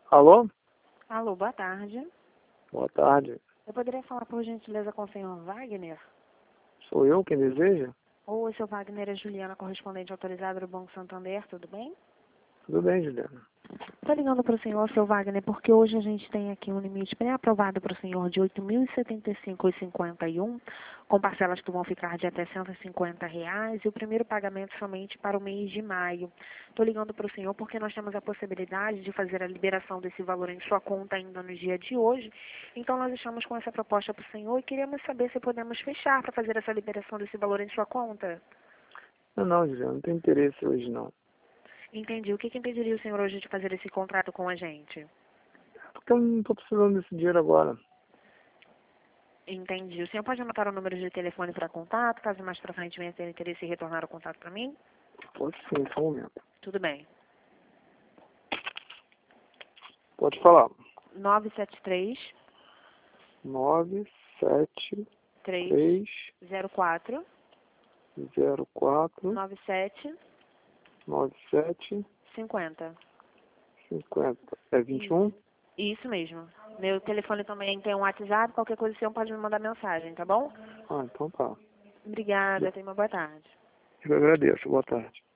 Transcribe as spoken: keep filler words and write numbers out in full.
Alô? Alô, boa tarde. Boa tarde. Eu poderia falar, por gentileza, com o senhor Wagner? Sou eu quem deseja? Ou o seu Wagner é Juliana, correspondente autorizada do Banco Santander, tudo bem? Tudo bem, Juliana. Estou ligando para o senhor, seu Wagner, porque hoje a gente tem aqui um limite pré-aprovado para o senhor de oito mil e setenta e cinco reais e cinquenta e um, com parcelas que vão ficar de até cento e cinquenta reais, e o primeiro pagamento somente para o mês de maio. Estou ligando para o senhor porque nós temos a possibilidade de fazer a liberação desse valor em sua conta ainda no dia de hoje. Então nós estamos com essa proposta para o senhor e queríamos saber se podemos fechar para fazer essa liberação desse valor em sua conta. Não, não, Juliana, não tem interesse hoje não. Entendi. O que, que impediria o senhor hoje de fazer esse contrato com a gente? Porque eu não estou precisando desse dinheiro agora. Entendi. O senhor pode anotar o número de telefone para contato, caso mais para frente venha ter interesse em retornar o contato para mim? Pode sim, só um momento. Tudo bem. Pode falar. nove sete três, nove sete três, três zero quatro, zero quatro nove sete, nove sete cinquenta. cinquenta. É vinte e um? Isso mesmo. Meu telefone também tem um WhatsApp, qualquer coisa o senhor pode me mandar mensagem, tá bom? Ah, então tá. Obrigada, tenha uma boa tarde. Eu agradeço. Boa tarde.